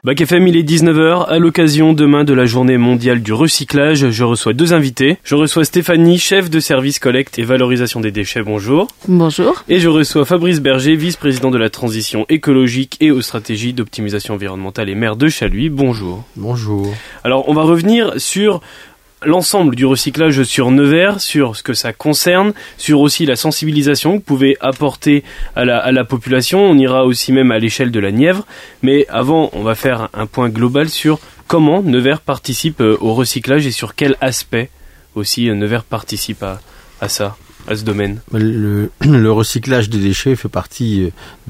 Bac FM, il est 19h. À l'occasion demain de la journée mondiale du recyclage, je reçois deux invités. Je reçois Stéphanie, chef de service collecte et valorisation des déchets. Bonjour. Bonjour. Et je reçois Fabrice Berger, vice-président de la transition écologique et aux stratégies d'optimisation environnementale et maire de Chaluis. Bonjour. Bonjour. Alors, on va revenir sur l'ensemble du recyclage sur Nevers, sur ce que ça concerne, sur aussi la sensibilisation que vous pouvez apporter à la population. On ira aussi même à l'échelle de la Nièvre. Mais avant, on va faire un point global sur comment Nevers participe au recyclage et sur quel aspect aussi Nevers participe à ça, à ce domaine. Le recyclage des déchets fait partie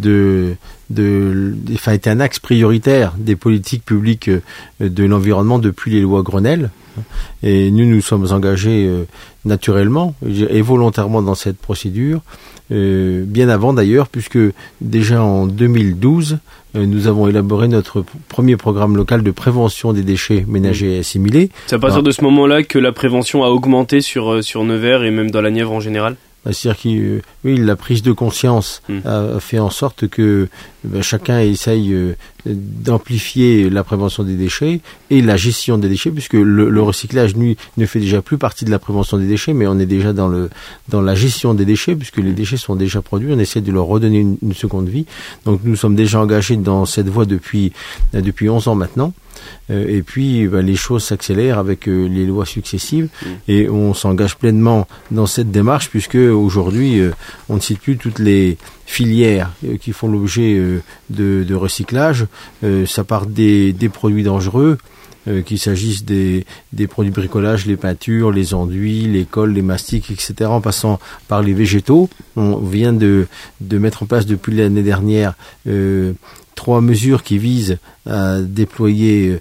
est un axe prioritaire des politiques publiques de l'environnement depuis les lois Grenelle. Et nous sommes engagés naturellement et volontairement dans cette procédure, bien avant d'ailleurs, puisque déjà en 2012, nous avons élaboré notre premier programme local de prévention des déchets ménagers et assimilés. C'est à partir de ce moment-là que la prévention a augmenté sur Nevers et même dans la Nièvre en général ? C'est-à-dire que la prise de conscience a fait en sorte que chacun essaye d'amplifier la prévention des déchets et la gestion des déchets, puisque le recyclage, lui, ne fait déjà plus partie de la prévention des déchets, mais on est déjà dans la gestion des déchets, puisque les déchets sont déjà produits, on essaie de leur redonner une seconde vie. Donc nous sommes déjà engagés dans cette voie depuis 11 ans maintenant. Et puis les choses s'accélèrent avec les lois successives et on s'engage pleinement dans cette démarche, puisque aujourd'hui on ne cite plus toutes les filières qui font l'objet de recyclage. Ça part des produits dangereux, qu'il s'agisse des produits de bricolage, les peintures, les enduits, les colles, les mastiques, etc., en passant par les végétaux. On vient de mettre en place depuis l'année dernière 3 mesures qui visent à déployer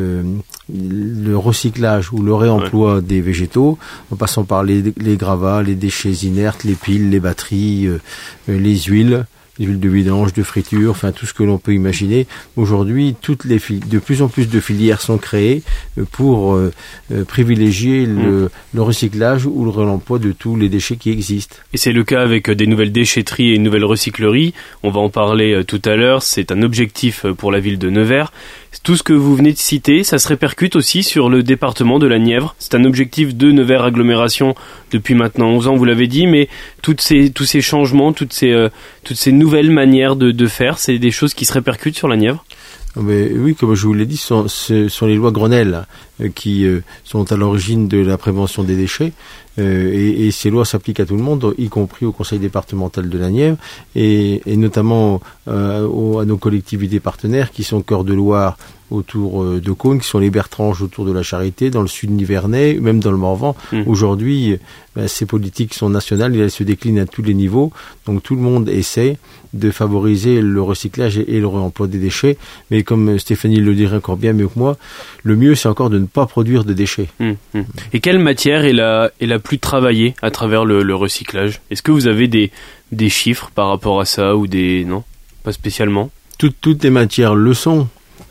le recyclage ou le réemploi des végétaux, en passant par les gravats, les déchets inertes, les piles, les batteries, les huiles de vidange, de friture, enfin tout ce que l'on peut imaginer. Aujourd'hui, de plus en plus de filières sont créées pour privilégier le recyclage ou le réemploi de tous les déchets qui existent. Et c'est le cas avec des nouvelles déchetteries et une nouvelle recyclerie. On va en parler tout à l'heure. C'est un objectif pour la ville de Nevers. Tout ce que vous venez de citer, ça se répercute aussi sur le département de la Nièvre. C'est un objectif de Nevers Agglomération depuis maintenant 11 ans, vous l'avez dit, mais tous ces changements, toutes ces nouvelles manières de faire, c'est des choses qui se répercutent sur la Nièvre ? Mais oui, comme je vous l'ai dit, ce sont les lois Grenelle qui sont à l'origine de la prévention des déchets. Et ces lois s'appliquent à tout le monde, y compris au conseil départemental de la Nièvre, et notamment à nos collectivités partenaires qui sont Cœur de Loire autour de Caunes, qui sont les Bertranges autour de la Charité, dans le sud nivernais, même dans le Morvan. Aujourd'hui, ces politiques sont nationales et elles se déclinent à tous les niveaux. Donc tout le monde essaie de favoriser le recyclage et le réemploi des déchets. Mais comme Stéphanie le dirait encore bien mieux que moi, le mieux c'est encore de ne pas produire de déchets. Et quelle matière est la plus travaillée à travers le recyclage ? Est-ce que vous avez des chiffres par rapport à ça ou non ? Pas spécialement. Toutes les matières le sont.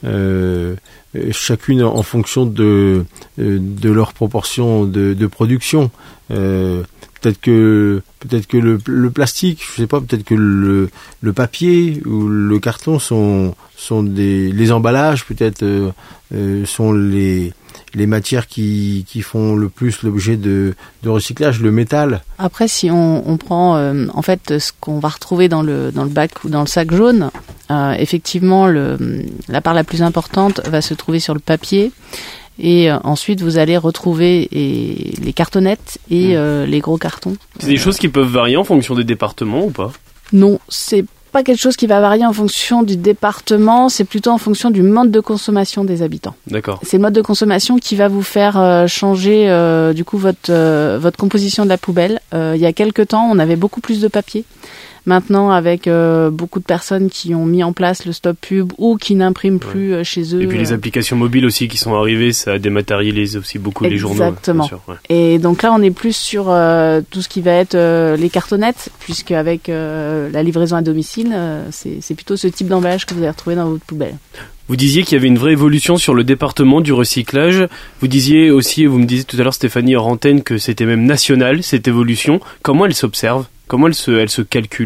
Chacune en fonction de leur proportion de production. Peut-être que le plastique, je sais pas, peut-être que le papier ou le carton sont les emballages, peut-être sont les matières qui font le plus l'objet de recyclage, le métal. Après, si on prend en fait ce qu'on va retrouver dans le bac ou dans le sac jaune, effectivement la part la plus importante va se trouver sur le papier. Et ensuite, vous allez retrouver les cartonnettes et les gros cartons. C'est des choses qui peuvent varier en fonction des départements ou pas ? Non, c'est pas quelque chose qui va varier en fonction du département, c'est plutôt en fonction du mode de consommation des habitants. D'accord. C'est le mode de consommation qui va vous faire changer du coup votre composition de la poubelle. Il y a quelques temps, on avait beaucoup plus de papier. Maintenant, avec beaucoup de personnes qui ont mis en place le stop pub ou qui n'impriment plus chez eux. Et puis les applications mobiles aussi qui sont arrivées, ça dématérialise aussi beaucoup les journaux. Exactement. Et donc là, on est plus sur tout ce qui va être les cartonnettes, puisque avec la livraison à domicile, c'est plutôt ce type d'emballage que vous allez retrouver dans votre poubelle. Vous disiez qu'il y avait une vraie évolution sur le département du recyclage. Vous disiez aussi, vous me disiez tout à l'heure, Stéphanie, hors antenne, que c'était même national, cette évolution. Comment elle s'observe ? Comment elle se calcule ?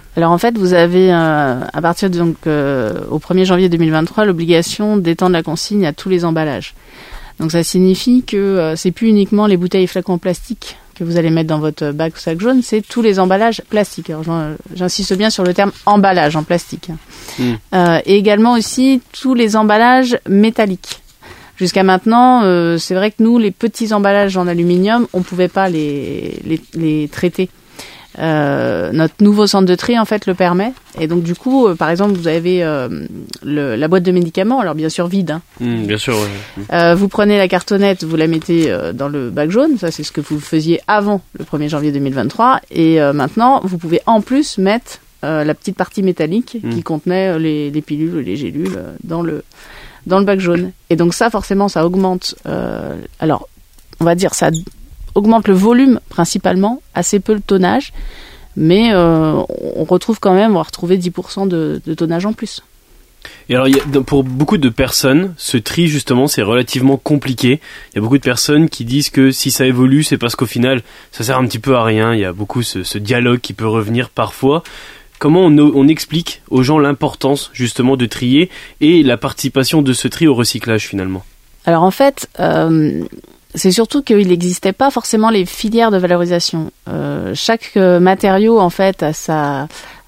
Alors en fait, vous avez à partir de, au 1er janvier 2023 l'obligation d'étendre la consigne à tous les emballages. Donc ça signifie que c'est plus uniquement les bouteilles et flacons en plastique que vous allez mettre dans votre bac ou sac jaune, c'est tous les emballages plastiques. Alors j'insiste bien sur le terme emballage en plastique. Et également aussi tous les emballages métalliques. Jusqu'à maintenant, c'est vrai que nous, les petits emballages en aluminium, on pouvait pas les traiter. Notre nouveau centre de tri en fait le permet, et donc du coup par exemple vous avez la boîte de médicaments, alors bien sûr vide, hein. Bien sûr, ouais. Vous prenez la cartonnette, vous la mettez dans le bac jaune, ça c'est ce que vous faisiez avant le 1er janvier 2023, et maintenant vous pouvez en plus mettre la petite partie métallique qui contenait les pilules, les gélules dans le bac jaune, et donc ça forcément ça augmente alors on va dire ça augmente le volume principalement, assez peu le tonnage, mais on retrouve quand même, on va retrouver 10% de tonnage en plus. Et alors, pour beaucoup de personnes, ce tri justement c'est relativement compliqué. Il y a beaucoup de personnes qui disent que si ça évolue, c'est parce qu'au final ça sert un petit peu à rien. Il y a beaucoup ce dialogue qui peut revenir parfois. Comment on explique aux gens l'importance justement de trier et la participation de ce tri au recyclage finalement? Alors en fait, c'est surtout qu'il n'existait pas forcément les filières de valorisation. Chaque matériau, en fait, a sa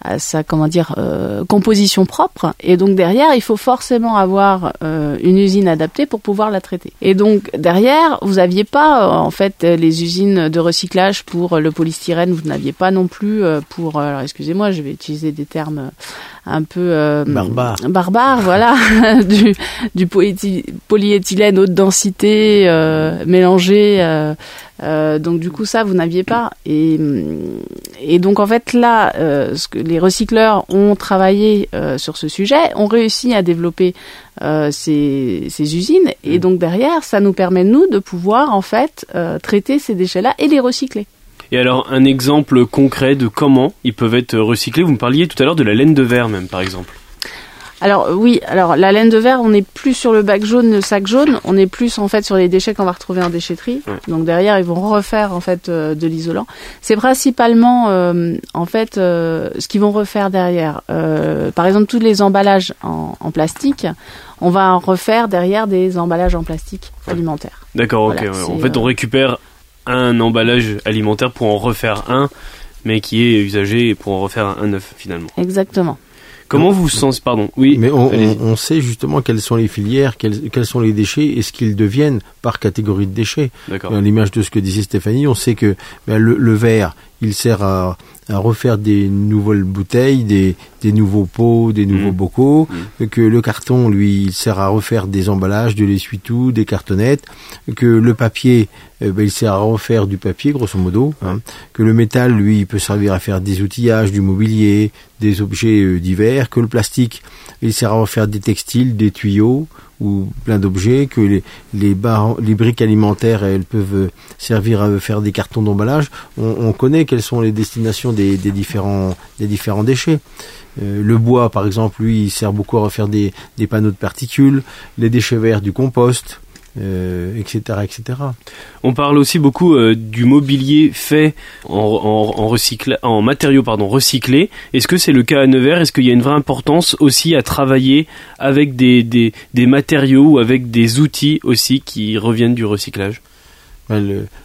composition propre, et donc derrière, il faut forcément avoir une usine adaptée pour pouvoir la traiter. Et donc derrière, vous n'aviez pas en fait les usines de recyclage pour le polystyrène, vous n'aviez pas non plus pour. Alors excusez-moi, je vais utiliser des termes un peu barbares, voilà, du polyéthylène haute densité mélangé. Donc du coup ça vous n'aviez pas, et donc en fait là ce que les recycleurs ont travaillé sur ce sujet, ont réussi à développer ces usines, et donc derrière ça nous permet nous de pouvoir en fait traiter ces déchets là et les recycler. Et alors un exemple concret de comment ils peuvent être recyclés, vous me parliez tout à l'heure de la laine de verre même par exemple. Alors oui, alors la laine de verre, on n'est plus sur le bac jaune, le sac jaune, on est plus en fait sur les déchets qu'on va retrouver en déchetterie. Ouais. Donc derrière, ils vont refaire en fait de l'isolant. C'est principalement en fait ce qu'ils vont refaire derrière. Par exemple, tous les emballages en plastique, on va refaire derrière des emballages en plastique alimentaires. D'accord, voilà, ok. En fait, on récupère un emballage alimentaire pour en refaire un, mais qui est usagé pour en refaire un neuf finalement. Exactement. Comment vous sentez, pardon, oui. Mais on sait justement quelles sont les filières, quels sont les déchets et ce qu'ils deviennent par catégorie de déchets. D'accord. À l'image de ce que disait Stéphanie, on sait que le verre, il sert à refaire des nouvelles bouteilles, des nouveaux pots, des nouveaux bocaux, que le carton, lui, il sert à refaire des emballages, de l'essuie-tout, des cartonnettes, que le papier, il sert à refaire du papier, grosso modo, hein, que le métal, lui, il peut servir à faire des outillages, du mobilier, des objets divers, que le plastique, il sert à refaire des textiles, des tuyaux, ou plein d'objets, que les briques alimentaires, elles peuvent servir à faire des cartons d'emballage. On connaît quelles sont les destinations des différents déchets. Le bois, par exemple, lui, il sert beaucoup à refaire des panneaux de particules, les déchets verts du compost, etc., etc. On parle aussi beaucoup du mobilier fait en matériaux recyclés. Est-ce que c'est le cas à Nevers? Est-ce qu'il y a une vraie importance aussi à travailler avec des matériaux ou avec des outils aussi qui reviennent du recyclage? Un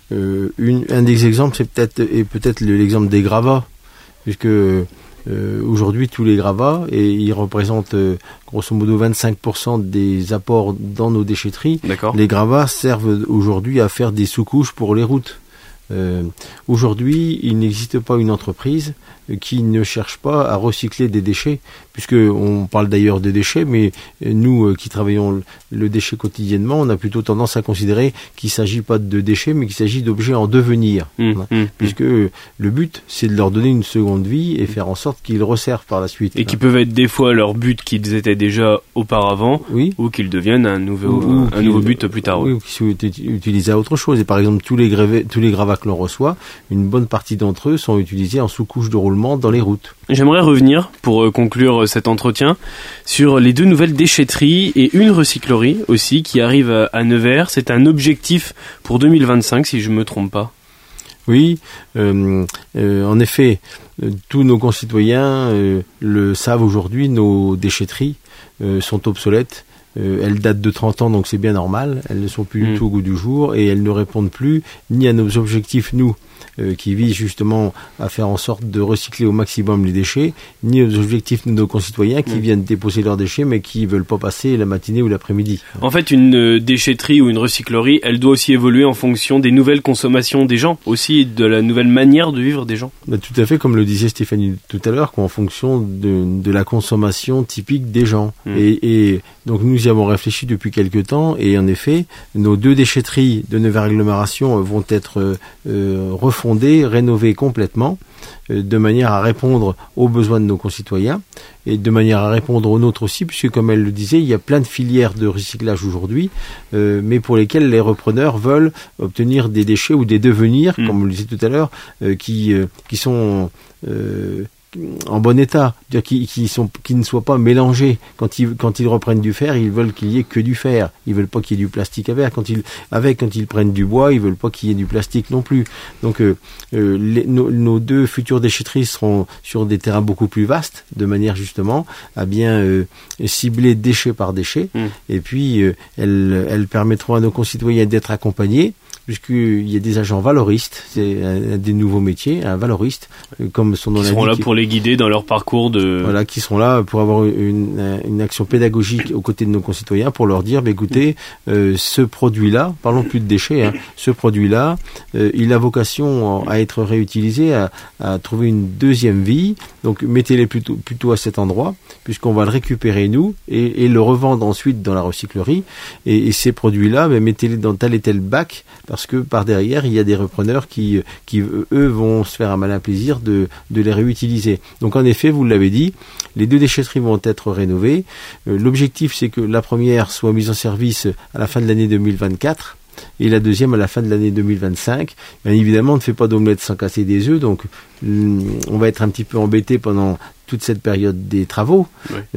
des exemples, c'est peut-être l'exemple des gravats, puisque aujourd'hui tous les gravats, et ils représentent grosso modo 25% des apports dans nos déchetteries. D'accord. Les gravats servent aujourd'hui à faire des sous-couches pour les routes. Aujourd'hui, il n'existe pas une entreprise qui ne cherche pas à recycler des déchets, puisque on parle d'ailleurs de déchets, mais nous qui travaillons le déchet quotidiennement, on a plutôt tendance à considérer qu'il ne s'agit pas de déchets, mais qu'il s'agit d'objets en devenir, puisque le but, c'est de leur donner une seconde vie et faire en sorte qu'ils reservent par la suite. Et qui peuvent être des fois leur but qu'ils étaient déjà auparavant, oui, ou qu'ils deviennent un nouveau but plus tard. Oui, ou qui sont utilisés à autre chose. Et par exemple, tous les gravats que l'on reçoit, une bonne partie d'entre eux sont utilisés en sous-couche de roulement dans les routes. J'aimerais revenir, pour conclure cet entretien, sur les 2 nouvelles déchetteries et une recyclerie aussi qui arrive à Nevers. C'est un objectif pour 2025, si je ne me trompe pas. Oui, en effet, tous nos concitoyens le savent aujourd'hui, nos déchetteries sont obsolètes. Elles datent de 30 ans, donc c'est bien normal. Elles ne sont plus du tout au goût du jour et elles ne répondent plus ni à nos objectifs, nous, qui visent justement à faire en sorte de recycler au maximum les déchets, ni aux objectifs de nos concitoyens qui viennent déposer leurs déchets mais qui ne veulent pas passer la matinée ou l'après-midi. En fait, une déchetterie ou une recyclerie, elle doit aussi évoluer en fonction des nouvelles consommations des gens, aussi de la nouvelle manière de vivre des gens. Tout à fait, comme le disait Stéphanie tout à l'heure, en fonction de la consommation typique des gens. Et donc nous y avons réfléchi depuis quelque temps et en effet, nos 2 déchetteries de Nevers-Agglomération vont être refondées, rénovées complètement, de manière à répondre aux besoins de nos concitoyens et de manière à répondre aux nôtres aussi, puisque comme elle le disait, il y a plein de filières de recyclage aujourd'hui, mais pour lesquelles les repreneurs veulent obtenir des déchets ou des devenirs, comme on le disait tout à l'heure, qui sont en bon état, qui ne soient pas mélangés. Quand ils reprennent du fer, ils veulent qu'il y ait que du fer. Ils veulent pas qu'il y ait du plastique avec. Quand ils prennent du bois, ils veulent pas qu'il y ait du plastique non plus. Donc nos 2 futures déchetteries seront sur des terrains beaucoup plus vastes, de manière justement à bien cibler déchet par déchet. Et puis elles permettront à nos concitoyens d'être accompagnés, puisqu'il y a des agents valoristes, c'est un des nouveaux métiers, un valoriste, comme son nom l'indique. Qui seront là pour les guider dans leur parcours de... Voilà, qui seront là pour avoir une action pédagogique aux côtés de nos concitoyens, pour leur dire, écoutez, ce produit-là, parlons plus de déchets, ce produit-là, il a vocation à être réutilisé, à trouver une deuxième vie, donc mettez-les plutôt à cet endroit, puisqu'on va le récupérer nous, et le revendre ensuite dans la recyclerie, et ces produits-là, mettez-les dans tel et tel bac, parce que par derrière, il y a des repreneurs qui eux, vont se faire un malin plaisir de les réutiliser. Donc en effet, vous l'avez dit, les 2 déchetteries vont être rénovées. L'objectif, c'est que la première soit mise en service à la fin de l'année 2024 et la deuxième à la fin de l'année 2025. Bien évidemment, on ne fait pas d'omelette sans casser des œufs, donc on va être un petit peu embêté pendant toute cette période des travaux,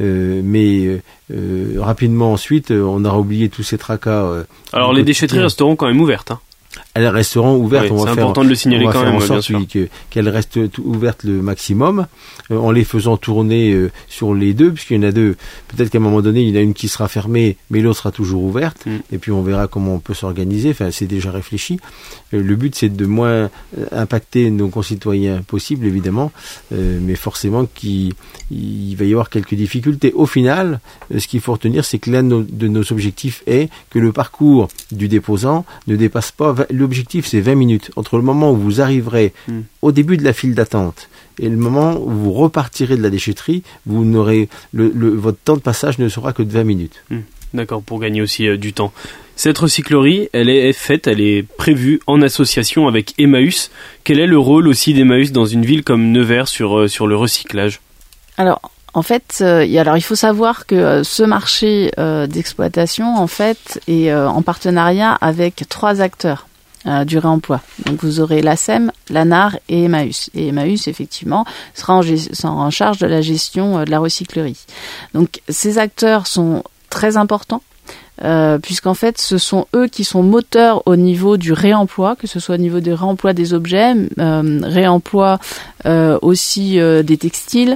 mais rapidement ensuite, on aura oublié tous ces tracas. Alors les déchetteries resteront quand même ouvertes, Elles resteront ouvertes. Oui, c'est important de le signaler quand même, bien sûr. Qu'elles restent ouvertes le maximum, en les faisant tourner sur les 2, puisqu'il y en a 2. Peut-être qu'à un moment donné, il y en a une qui sera fermée, mais l'autre sera toujours ouverte. Et puis on verra comment on peut s'organiser. Enfin, c'est déjà réfléchi. Le but, c'est de moins impacter nos concitoyens possible, évidemment, mais forcément qu'il va y avoir quelques difficultés. Au final, ce qu'il faut retenir, c'est que l'un de nos objectifs est que le parcours du déposant ne dépasse pas. L'objectif, c'est 20 minutes. Entre le moment où vous arriverez au début de la file d'attente et le moment où vous repartirez de la déchetterie, vous n'aurez votre temps de passage ne sera que de 20 minutes. D'accord, pour gagner aussi du temps. Cette recyclerie, elle est prévue en association avec Emmaüs. Quel est le rôle aussi d'Emmaüs dans une ville comme Nevers sur le recyclage ? Alors, en fait, il faut savoir que ce marché d'exploitation, en fait, est en partenariat avec 3 acteurs du réemploi. Donc, vous aurez l'ASEM, l'ANAR et Emmaüs. Et Emmaüs, effectivement, sera en charge de la gestion de la recyclerie. Donc, ces acteurs sont très importants. Puisqu'en fait, ce sont eux qui sont moteurs au niveau du réemploi, que ce soit au niveau du réemploi des objets, réemploi aussi des textiles.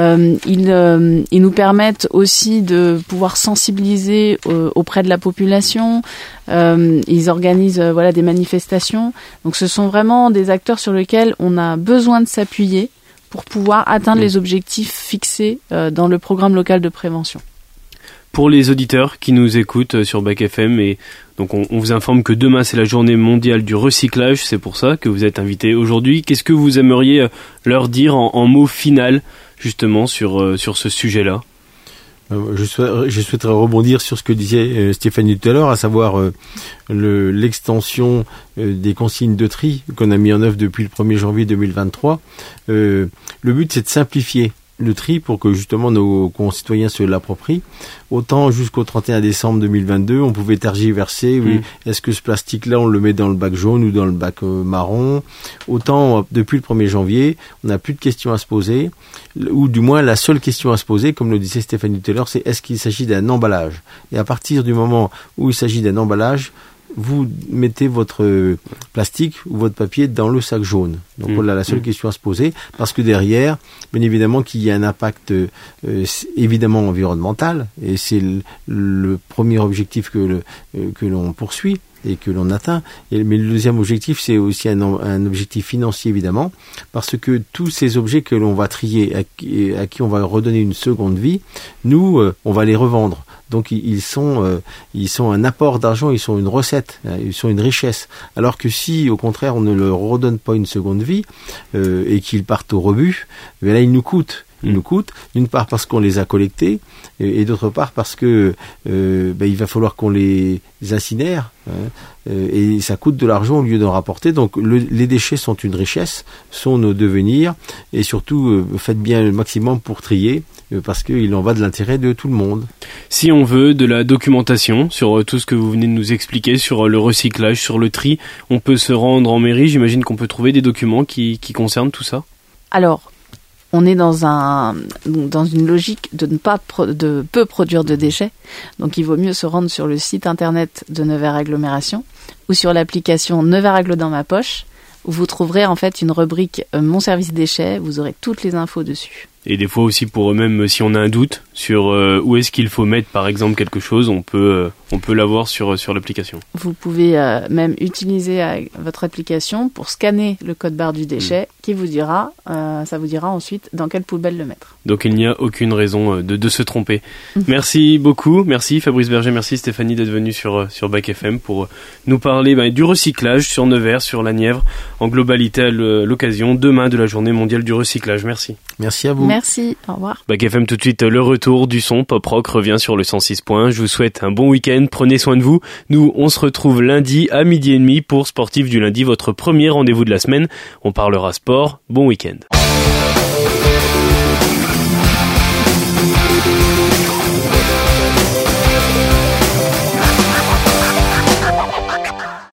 Ils nous permettent aussi de pouvoir sensibiliser auprès de la population. Ils organisent des manifestations. Donc, ce sont vraiment des acteurs sur lesquels on a besoin de s'appuyer pour pouvoir atteindre les objectifs fixés dans le programme local de prévention. Pour les auditeurs qui nous écoutent sur Bac FM, et donc on vous informe que demain c'est la journée mondiale du recyclage, c'est pour ça que vous êtes invités aujourd'hui. Qu'est-ce que vous aimeriez leur dire en mot final justement sur ce sujet-là ? Je souhaiterais rebondir sur ce que disait Stéphanie tout à l'heure, à savoir l'extension des consignes de tri qu'on a mis en œuvre depuis le 1er janvier 2023. Le but, c'est de simplifier le tri pour que justement nos concitoyens se l'approprient. Autant jusqu'au 31 décembre 2022, on pouvait tergiverser, oui, est-ce que ce plastique-là, on le met dans le bac jaune ou dans le bac marron? Autant, depuis le 1er janvier, on n'a plus de questions à se poser, ou du moins la seule question à se poser, comme le disait Stéphanie tout à l'heure, c'est est-ce qu'il s'agit d'un emballage? Et à partir du moment où il s'agit d'un emballage, vous mettez votre plastique ou votre papier dans le sac jaune. Donc voilà la seule question à se poser, parce que derrière, bien évidemment qu'il y a un impact évidemment environnemental, et c'est le premier objectif que l'on poursuit et que l'on atteint. Mais le deuxième objectif, c'est aussi un objectif financier, évidemment, parce que tous ces objets que l'on va trier, à qui on va redonner une seconde vie, nous, on va les revendre. Donc ils sont un apport d'argent, ils sont une recette, ils sont une richesse. Alors que si, au contraire, on ne leur redonne pas une seconde vie et qu'ils partent au rebut, ben là, ils nous coûtent. Ils nous coûtent, d'une part parce qu'on les a collectés, et d'autre part parce que il va falloir qu'on les incinère, et ça coûte de l'argent au lieu d'en rapporter. Donc les déchets sont une richesse, sont nos devenirs, et surtout faites bien le maximum pour trier, parce qu'il en va de l'intérêt de tout le monde. Si on veut de la documentation sur tout ce que vous venez de nous expliquer, sur le recyclage, sur le tri, on peut se rendre en mairie, j'imagine qu'on peut trouver des documents qui concernent tout ça. Alors, on est dans une logique de peu produire de déchets. Donc il vaut mieux se rendre sur le site internet de Nevers Agglomération ou sur l'application Nevers Agglo dans ma poche, où vous trouverez en fait une rubrique Mon service déchets, vous aurez toutes les infos dessus. Et des fois aussi pour eux-mêmes, si on a un doute sur où est-ce qu'il faut mettre par exemple quelque chose, on peut l'avoir sur l'application. Vous pouvez même utiliser votre application pour scanner le code barre du déchet qui vous dira, ça vous dira ensuite dans quelle poubelle le mettre. Donc il n'y a aucune raison de se tromper. Merci beaucoup, merci Fabrice Berger, merci Stéphanie d'être venue sur Bac FM pour nous parler du recyclage sur Nevers, sur la Nièvre, en globalité à l'occasion demain de la journée mondiale du recyclage. Merci. Merci à vous. Merci, au revoir. Bac FM tout de suite, le retour du son pop rock revient sur le 106 points. Je vous souhaite un bon week-end, prenez soin de vous. Nous, on se retrouve lundi à 12h30 pour Sportif du lundi, votre premier rendez-vous de la semaine. On parlera sport, bon week-end.